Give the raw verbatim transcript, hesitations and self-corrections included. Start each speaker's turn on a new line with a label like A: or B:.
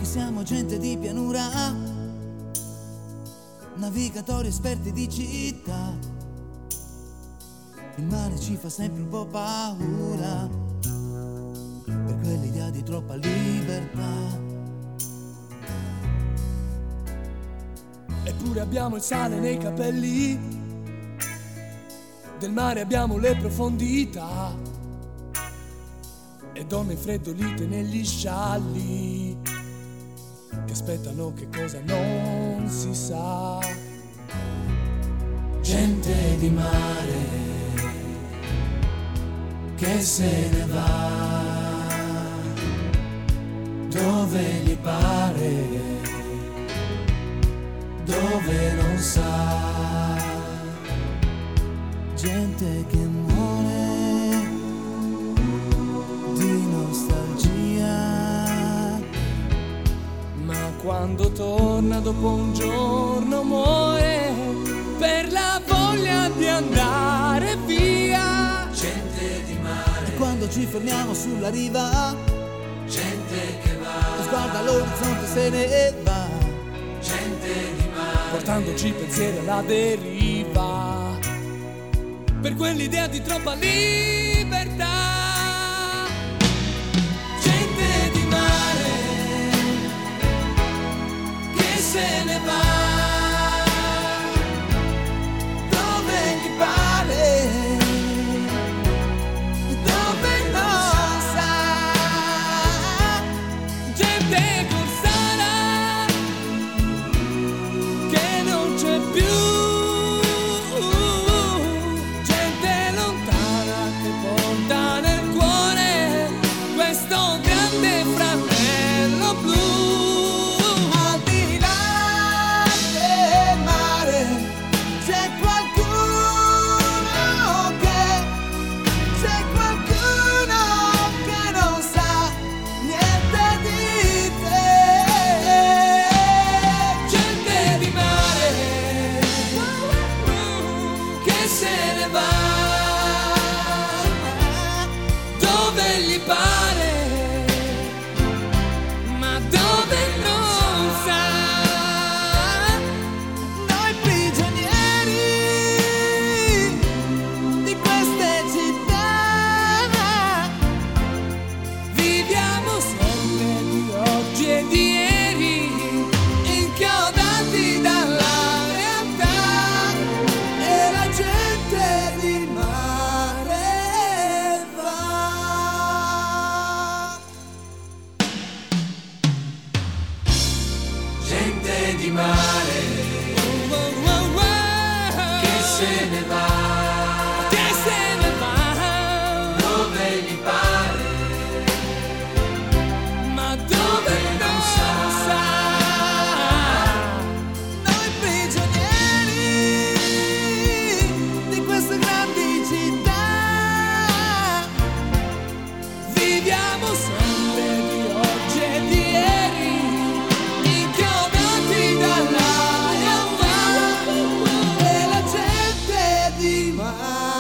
A: che siamo gente di pianura, navigatori esperti di città. Il mare ci fa sempre un po' paura per quell'idea di troppa libertà.
B: Eppure abbiamo il sale nei capelli, del mare abbiamo le profondità e donne freddolite negli scialli che aspettano che cosa non si sa.
A: Gente di mare che se ne va dove gli pare, dove non sa. Gente che muore di nostalgia,
B: ma quando torna dopo un giorno muore per la voglia di andare via.
A: Gente di mare, e quando ci fermiamo sulla riva, gente che va, e sguarda l'orizzonte se ne va. Gente di mare,
B: portandoci pensieri alla deriva per quell'idea di troppa libertà.
A: Gente di mare che se ne va dove gli pare, dove non sa.
B: Gente corsara che non c'è più, gente lontana che porta nel cuore questo grande fratello blu.
A: Al di là del mare c'è qualcuno che, c'è qualcuno che non sa niente di te.
B: Gente di mare che se ne va dove gli pare, ma dove non sa.
A: Noi prigionieri di queste città
B: Viviamo sempre di oggi e di ieri, inchiodati dalla realtà,
A: e la gente di mare va. Gente di mare
B: Oh, oh, oh, oh.
A: che se ne va
B: Che se ne va,
A: dove gli pare,
B: ma dove non sa.
A: noi prigionieri di queste grandi città.
B: Viviamo sempre di oggi e di ieri, inchiodati dalla realtà,
A: E la gente di mare